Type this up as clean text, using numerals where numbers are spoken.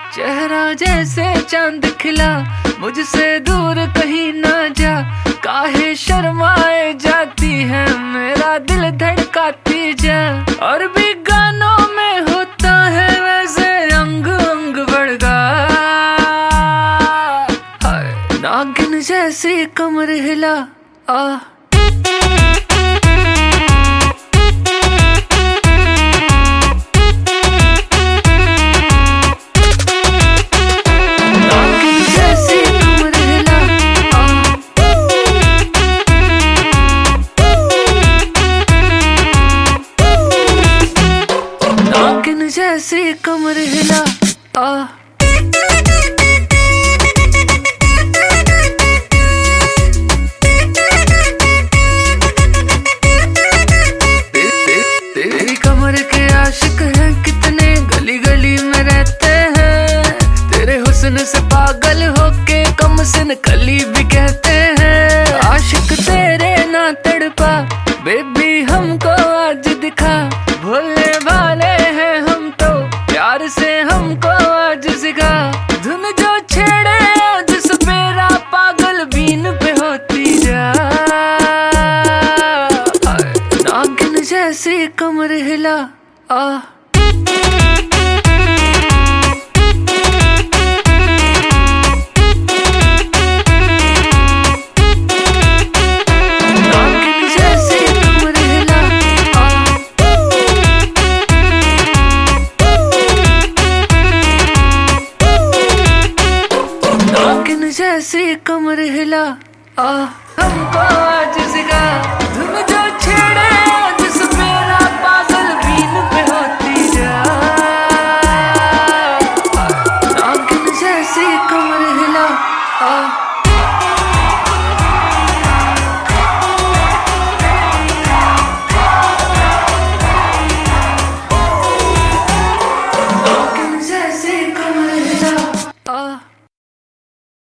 चेहरा जैसे चांद खिला, मुझसे दूर कहीं ना जा। काहे शर्माए जाती है, मेरा दिल धड़काती जा। और भी गानों में होता है वैसे अंग अंग बड़गा। हाय नागिन जैसी कमर हिला आ। जैसी कमर हिला आ। तेरी कमर के आशिक हैं कितने, गली गली में रहते हैं। तेरे हुस्न से पागल होके कम सिन कली भी कहते हैं। आशिक तेरे ना तड़पा बेबी हमको आज दिखा। भोले भाले हैं हम तो, प्यार से हमको आज सिखा। धुन जो छेड़े आज सवेरा, पागल बीन पे होती जा। नागिन जैसी कमर हिला आ। जैसी कमर हिला आ। हमको